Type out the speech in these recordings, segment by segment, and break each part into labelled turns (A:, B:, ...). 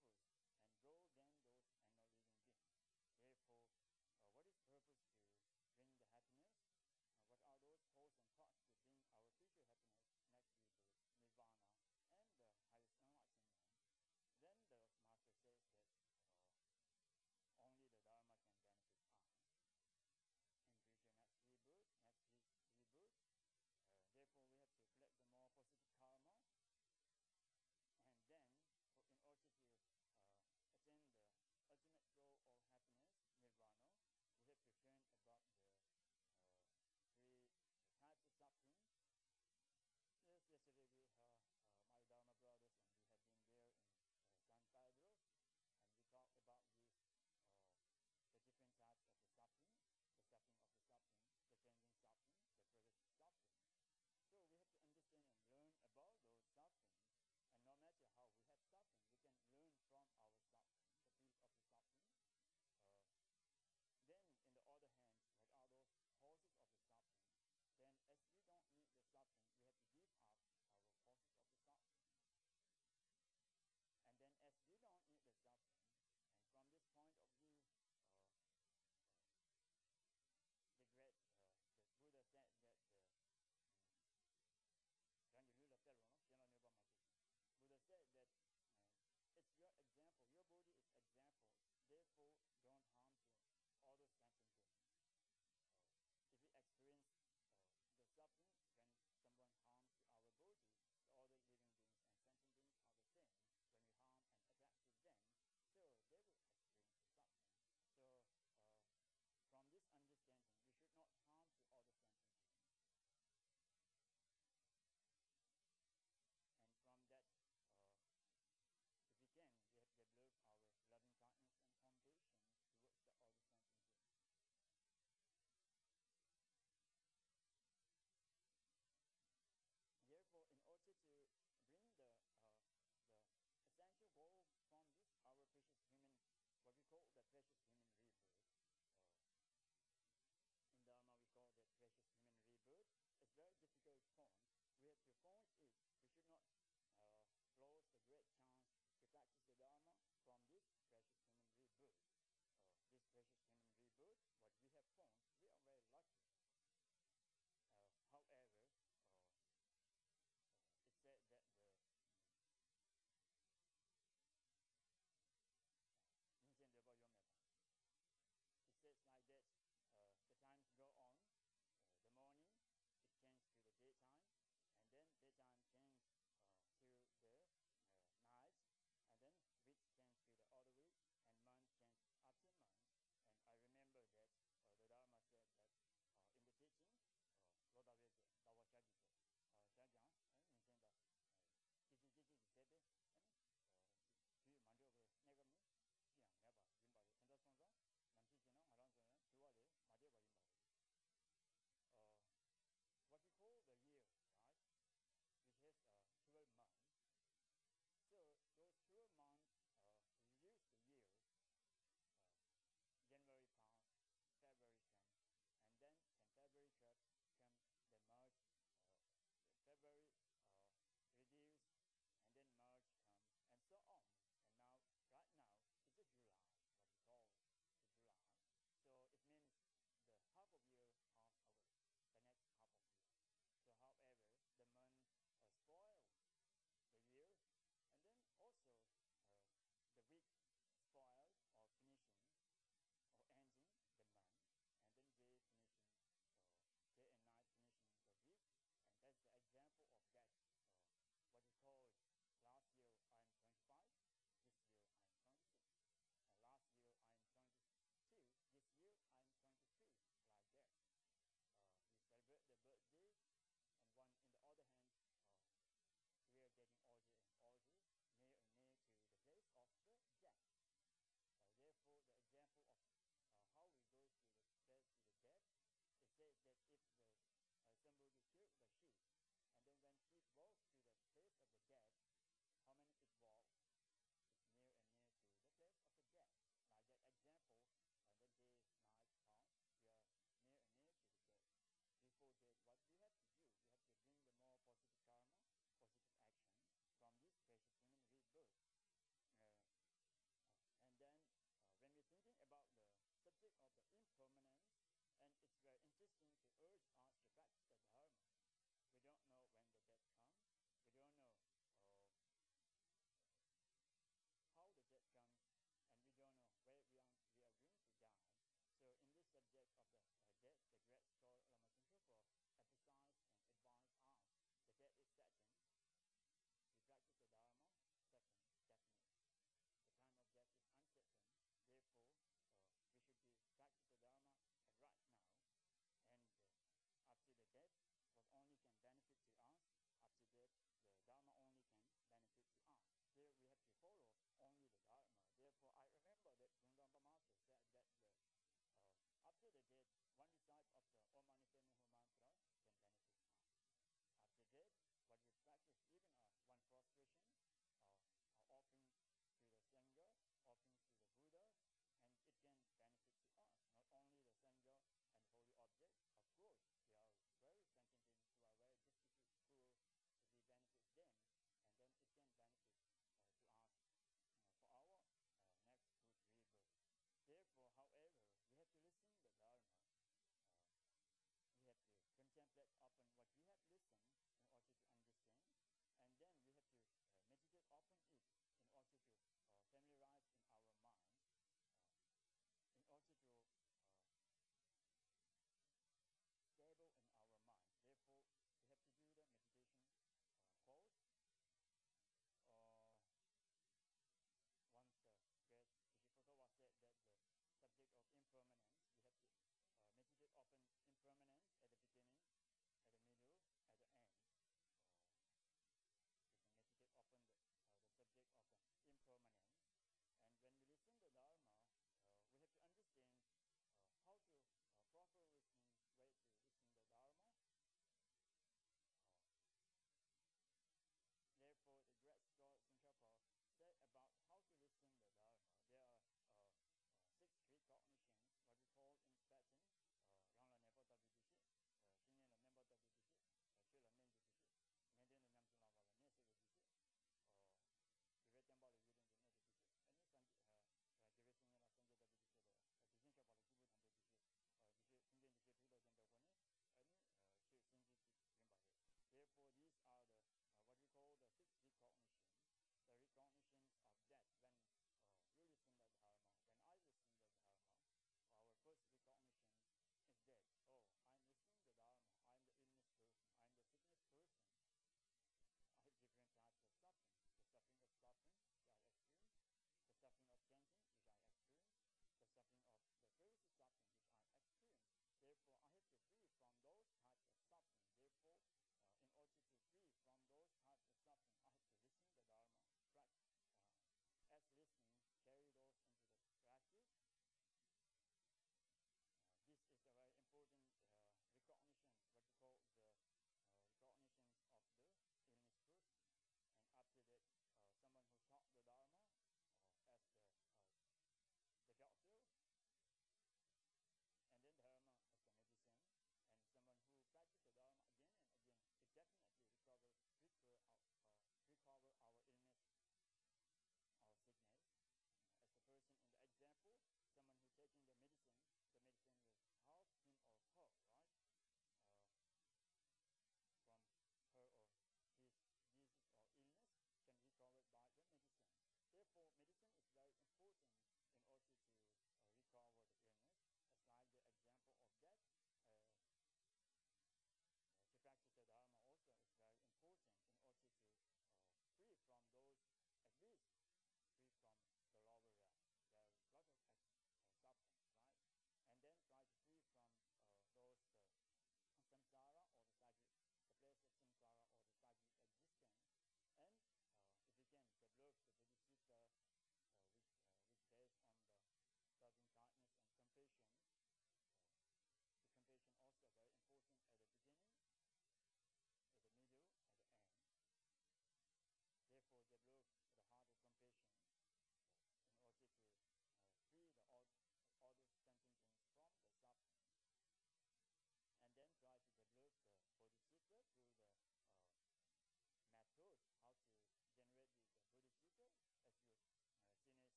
A: purpose and grow than those and not living beings. Therefore, what is purpose to bring the happiness? What are those pros and cons to bring our future happiness, next rebirth, nirvana, and the highest enlightenment? Then the master says that only the Dharma can benefit us in future next rebirth, rebirth. Therefore, we have to collect the more positive karma, and then, in order to attain the ultimate goal of happiness, nirvana, we have to learn about the three types of suffering. Yes, yesterday we my Dharma brothers, and we have been there in San Pedro, and we talked about these the different types of the suffering of the suffering, the changing suffering, the progressive suffering. So we have to understand and learn about those sufferings, and no matter how we have suffering, we can learn from our suffering, the field of the suffering. Then, in the other hand, what are those causes of the suffering? Then, as we don't need the suffering, we have to give up our causes of the suffering. And then, as we don't need the suffering, and from this point of view, the Buddha said that Buddha said that it's your example, your body is example, therefore don't harm to other sentient beings. If we experience the suffering when someone harms to our body, the other living beings and sentient beings are the same. When we harm and attack to them, so they will experience the suffering. So from this understanding, we should not harm to other sentient beings. And from that, if we can, we have developed our loving kindness and compassion towards the other sentient beings. Therefore, in order to bring the essential goal from this, our precious human, what we call the precious human rebirth, in Dharma we call that precious human rebirth, it's very difficult point. We have to point it. We should not lose the great chance to practice the Dharma from this precious human rebirth. This precious human rebirth, what we have found, we are very lucky. However, it said that it says like that, the times go on, the morning, it changed to the daytime, and then daytime changed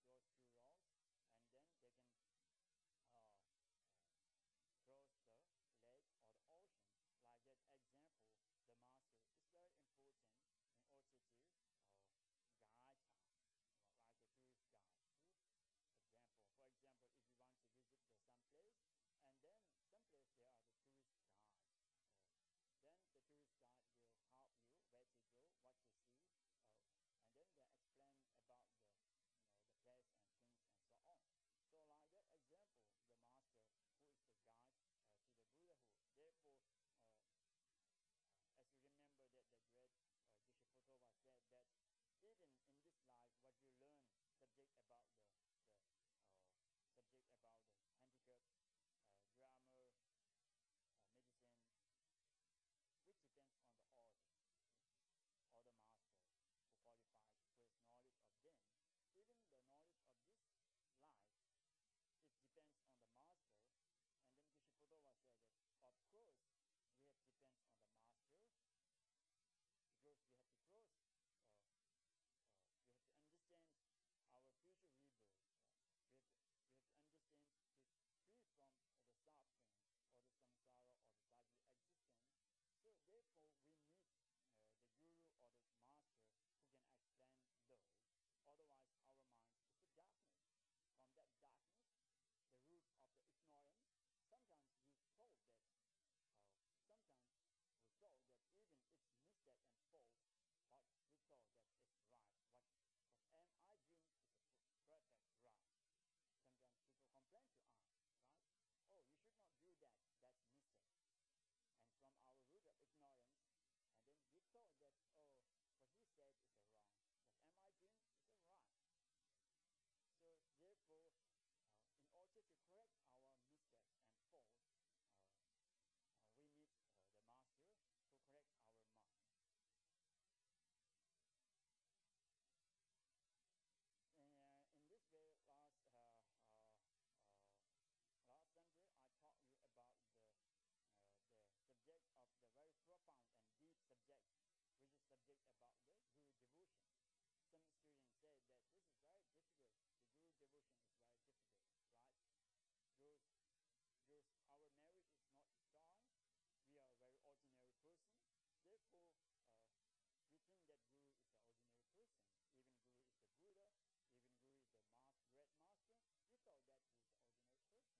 A: those two rows, and then they can uh, cross the lake or the ocean. Like that example, the master is very important in order to guide us, like a tourist guide. Example, for example, if you want to visit some place, and then some place there are the tourist guides. Then the tourist guide will help you where to go, what to see, and then they explain about the place and things and so on. So like that example, the master who is the guide to the Buddhahood. Therefore, as you remember that the great Geshe Potova said that even in this life, what you learn subject about the subject about the handicap, grammar, medicine, which depends on the order or the master who qualifies, who has knowledge of them. Even the knowledge of this life, it depends on the master. And then Geshe Potova said that, of course, we have depends on the master because we have to cross, we have to understand our future rebirth. Right? We have to understand to free from the suffering or the samsara or the cyclic existence. So therefore, we need the guru or the master who can explain those. Otherwise, our mind is the darkness. From that darkness, the roots of the ignorance. Sometimes we thought that, sometimes we thought that even it's mistake and false, but we thought that it's right. What am I doing is a perfect right. Sometimes people complain to us, right? Oh, you should not do that. That's mistake. And from our root of ignorance, and then we thought that, oh, what he said is a wrong. What am I doing is a right. So therefore, in order to correct our mistakes and faults, we need the master to correct our mind. In this way, last Sunday I taught you about the subject of the very profound and deep subject, which is subject about the Guru devotion. Some students say that this is very difficult. The Guru devotion is very difficult, right? Because our merit is not strong. We are a very ordinary person. Therefore, we think that Guru is an ordinary person. Even Guru is the Buddha. Even Guru is the great master. We thought that he is an ordinary person.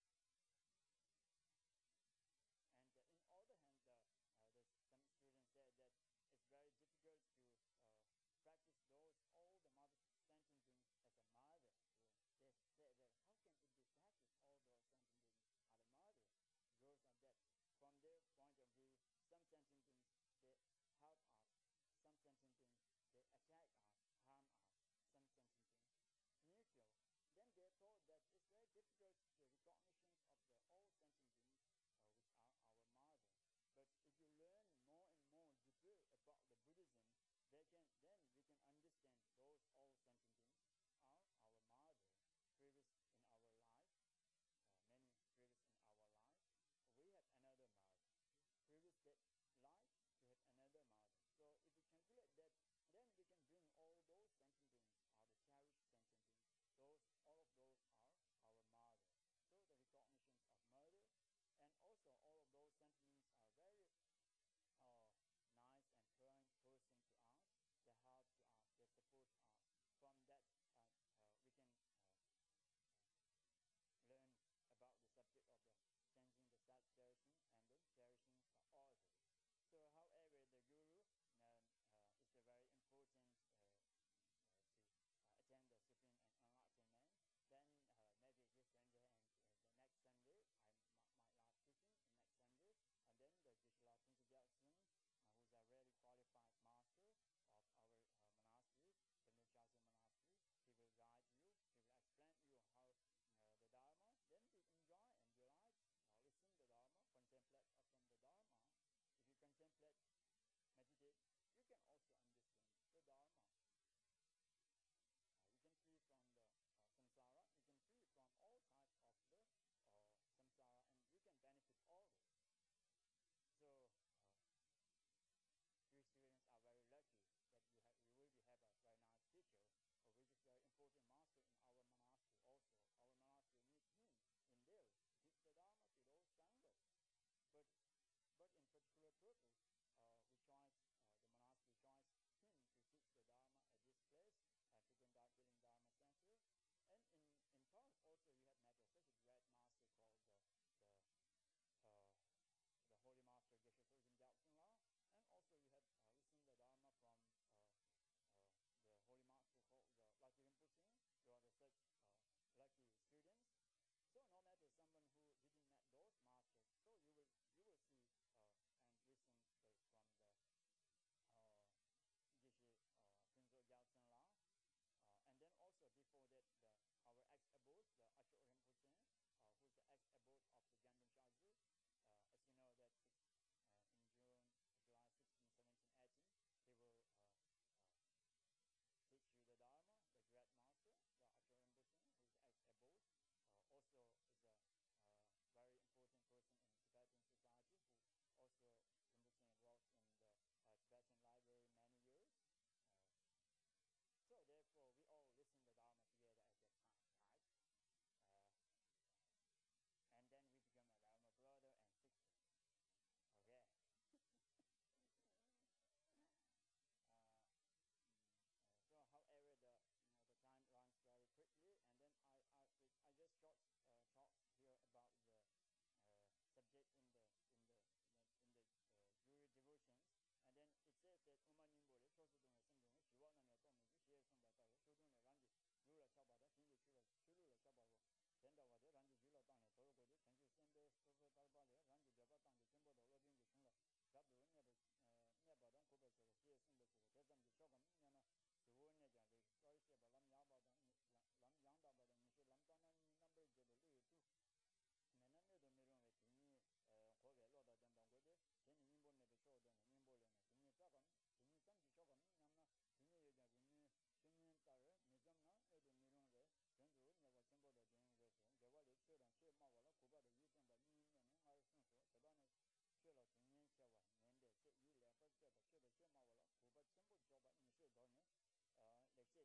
A: And in other hand, some students said that it's very difficult to practice those all the mother sentient beings as a mother. They say that how can it be practiced all those sentient beings are the mother? Because of that, from their point of view, some sentient beings they help us, some sentient beings they attack us, harm us, some sentient beings neutral. Then they thought that it's very difficult the recognition of the all sentient beings which are our mother. But if you learn more and more deeper about the Buddhism, then we can understand those all sentient beings are our mother. Previous in our life, many previous in our life, we have another mother. Previous that life, we have another mother. So if we calculate that, then we can bring all those sentient beings, are the cherished sentient beings. All of those are our mother.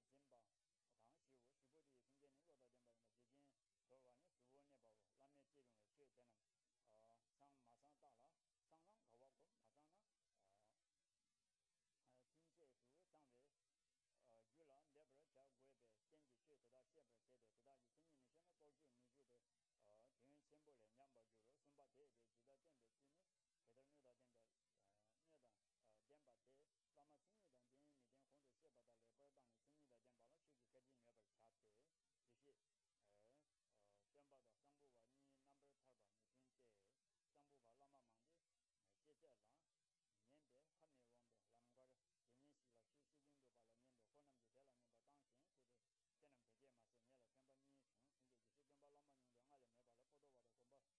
A: Zimba, Tang Shivu, Shibudi, Pinjani, Roda Demba, Jijin, Dorwani, Suwone Babu, Lame Jirung, Che Denam, Sang Masang Dala, Sangang Kawako, Masana, Tinche Su, Sangwe, Yula, Lebra, Cha Webe, Tenji Che, Tada Shebra, Tede, Tada, Singing Nation, Torju, Niju, Tian Simbole, Yamba Juro, Sumba De, Juda Dembe, Sini, Peternuda Dembe, Neda, Demba De, Lama Sini, dan Nidin Hondo Sheba, Lebra, Dan Sini, the Demba, Shuki, Kadi, Never Chate, Dishi, Demba, the Sambu, Ni number Tarba, Nitin De, Sambu, Lama Mandi, Jezela, Niende, Kame Wombe, Lamgar, Denisi, la Shishindo, Balamiendo, Honam, Delamendo, Dancing, to the Tenam Tegema, Senela, Campani, Demba Lama, Nanga, Neba, Podo,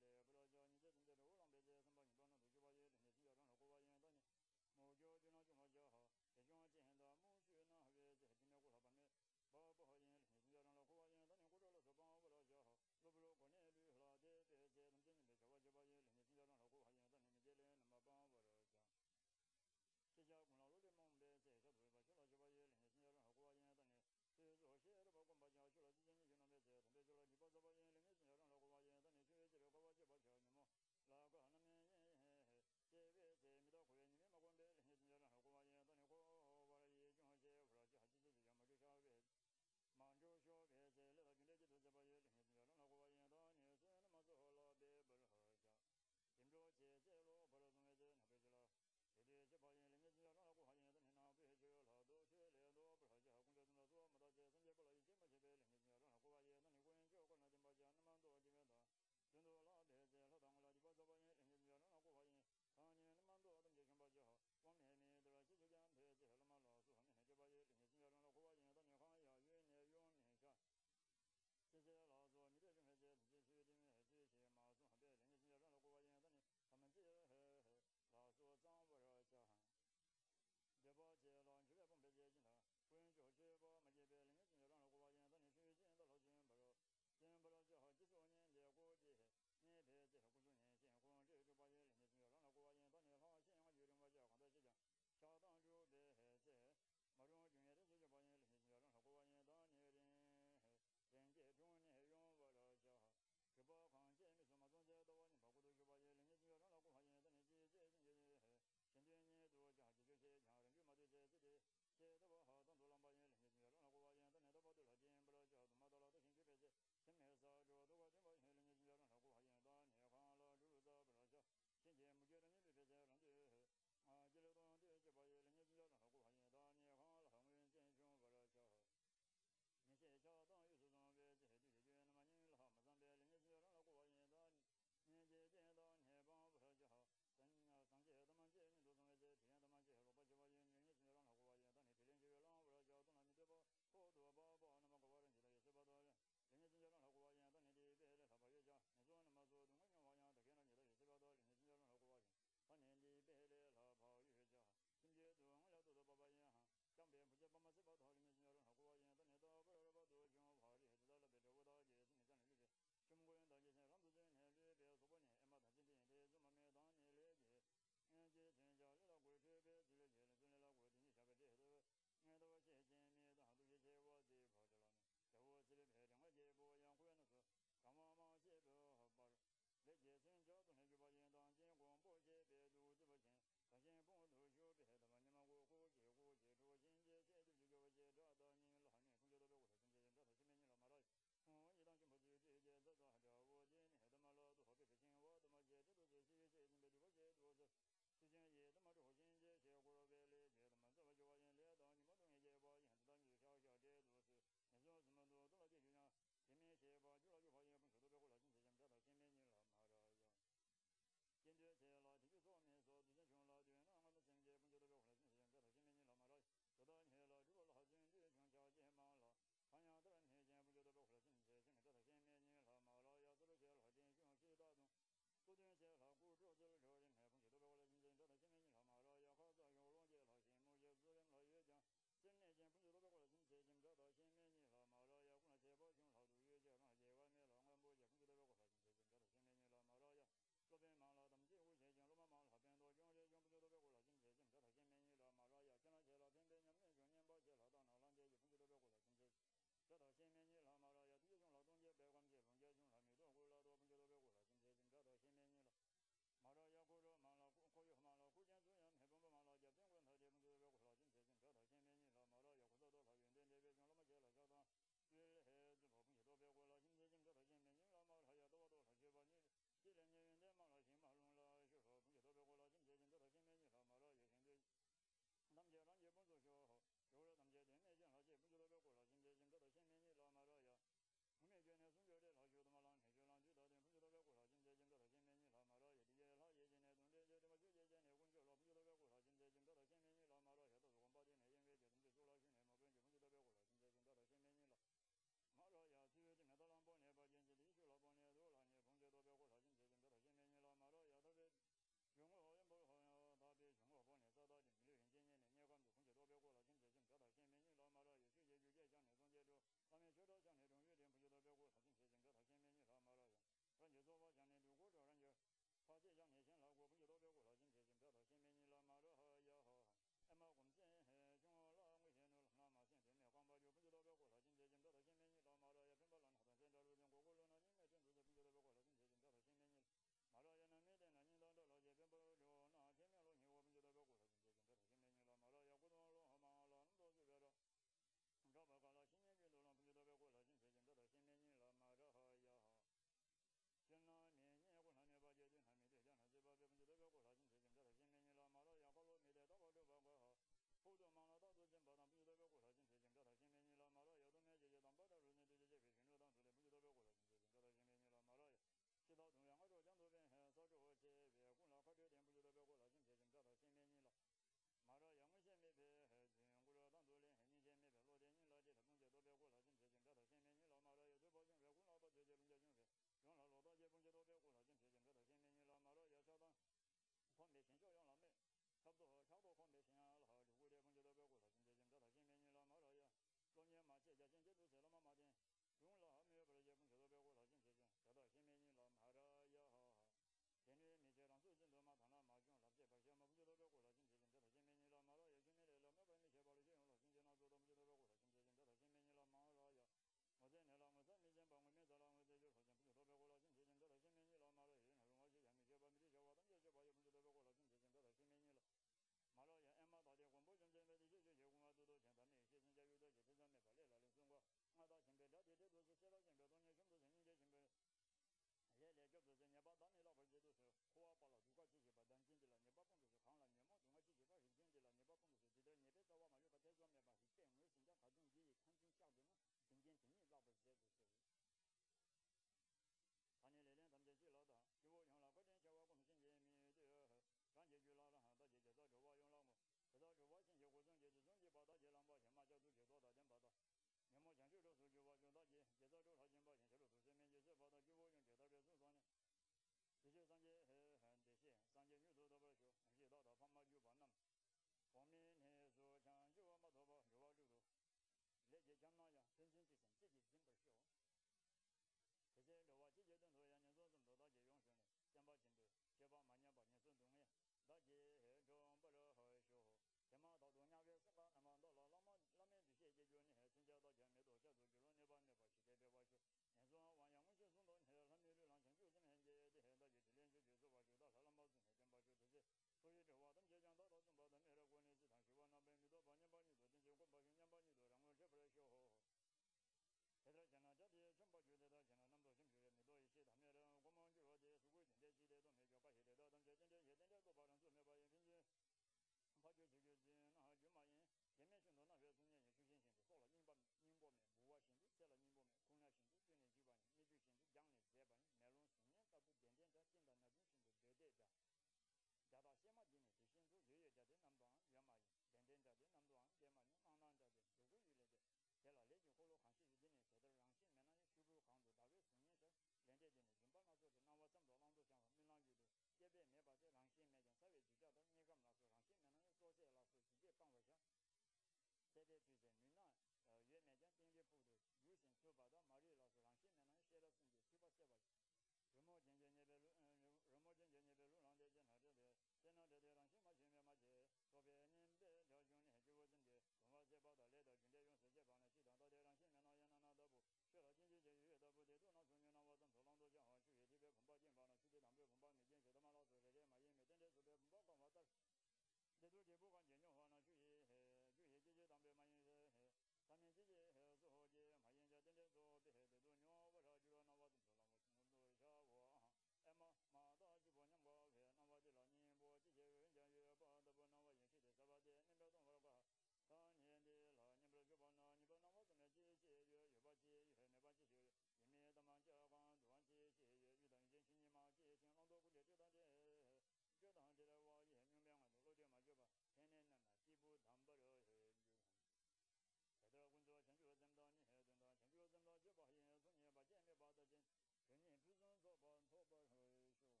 A: 相当呀，真正之神自己真不是哦。可是如果这阶段头呀，你说这么多大姐用上了，想把进度，先把慢点把你送东西，大姐中不了好说。天嘛到多年月是吧？那么到了那么这些解决你还增加到前面多下多就了，你把去代表把去。你说往阳我就送到你那边流浪犬就这么些的，到就连续就是把就到他那么子那边把就这些。所以的话，他们就讲到中国的那个国内市场，希望那边你多把你多，真就我把你把你多，然后这不来消耗。现在讲了，这里全部觉得他讲了那么多证据，没多一些，他们的我们就说这是规定的，记得都没叫把写的，他们这真的都把人做没把人平时，把就是那就嘛人，前面许多那些中间也出现性质，说了宁波面、木瓦性质，再了宁波面、空料性质，对那几把没就性质，养的这把内容是年到不点在见到那种性质对的。加到什么地呢？就先做月家的那么多，原嘛点家的那么多，原嘛家的，都会有来的。在那里就好多看戏的呢，在这让戏面那全部看到，大概10年是连着的呢，就把那说的，那我这么多啷都想法，没啷有的，这边没把这让戏面讲，稍微就叫到你干嘛说让戏面那做些老师直接办回去，这边就在云南越面讲订的部队，有心就把到马里老师让戏面那写了甚至就把写吧。人毛渐渐那边人毛渐渐那边路上的检查这边，检查这边让新马前面嘛去，左边你别条兄弟就我真的，从我这报道来到今天用世界帮的系统，到底让新面那也那都不，学了经济这月都不得，都那中间那我怎么浪多讲话，去这边恐怕进房了，去这当边恐怕没见谁他妈老子这些嘛也没真的说的恐怕干嘛的，这都这不管见讲话那去这些当边嘛也是。他们这些还是好的，嘛，人家真的说的很多牛，我说就说那我怎么了？我从小我哎嘛到几百年我看，那我的老年我这些人家也把都不那我也去的，是吧的？你不要动我了吧？当年的老年不是就把那，你不那我怎么这些也把这也没把这些，因为他们家光做完这些也遇到一件情形嘛，这些情况多过来，就当这。这当这个我也明白嘛，都这嘛就把天天的嘛，地不谈不了在这工作，前就这么多，你还这么多，前就这么多，就把人从你把见面把到见，跟你不准做把拖把说。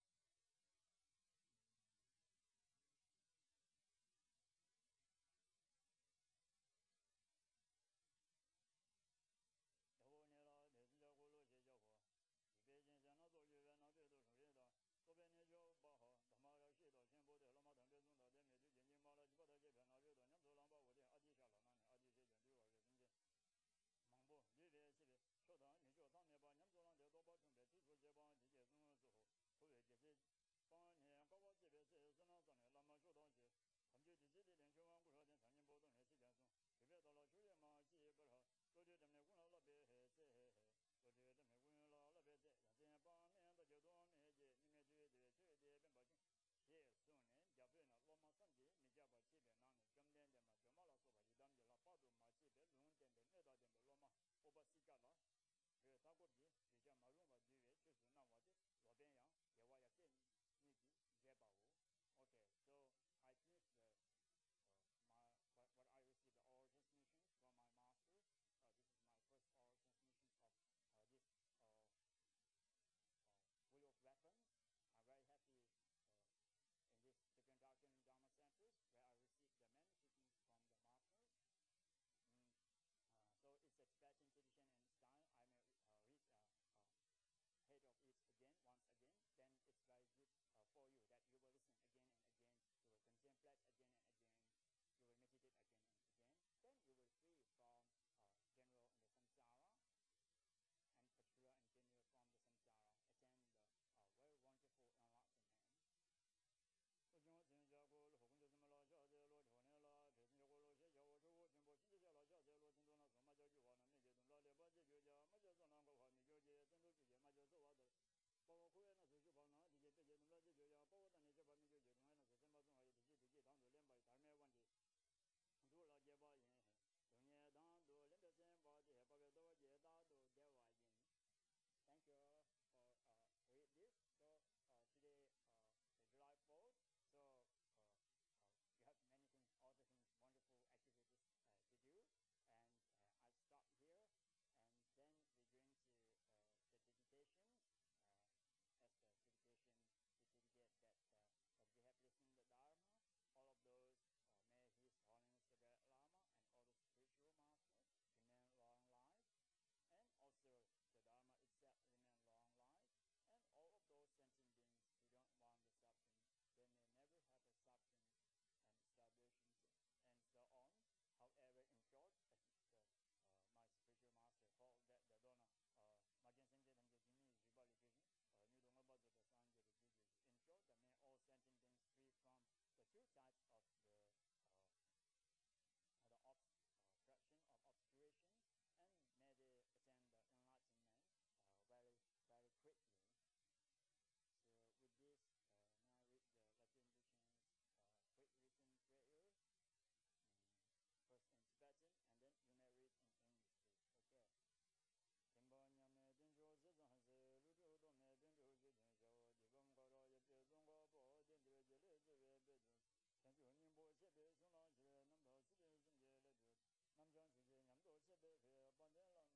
A: 多年了，那是叫我老些家伙，一边先生那做学员，那边都属于的。左边你就把好，他妈要写到先不得，那么特别中到这面就眼睛麻了，就把他这边那边多，你做两把我的阿弟下了那呢，阿弟写卷对我是真的。忙不？那边是的，学堂你学堂那帮人做那些多把准备，提出这帮这些什么时候，后来就是帮你搞搞这边是那上的，那么学堂去，他们就自己的连学完过后，连3年不动那时间送，这边到了秋天嘛，去不好，多就这么工了那边还是多就这么工了那边在，这样帮年到就多年去，你们就去这边保证。些送人家边呢，老马上的，你家把这边那里中间的嘛，就马老说吧，一旦的了，把都嘛这边龙点的那大点的老马，我把西家了，打过皮，就叫马龙吧，就就是那我的老边样，给我也给你的也把我。Okay, so I finished what I received the oral transmissions from my master. This is my first oral transmissions of this wheel of weapons. I'm very happy in this different doctrine and Dharma centers where I received the many teachings from the masters. So it's a Tibetan tradition and style. I'm a all day long.